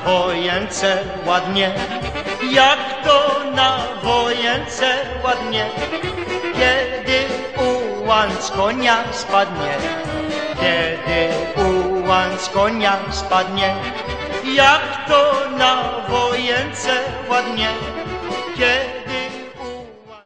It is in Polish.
wojence ładnie, jak to na wojence ładnie, kiedy ułan z konia spadnie, kiedy ułan z konia spadnie, jak to na wojence ładnie, kiedy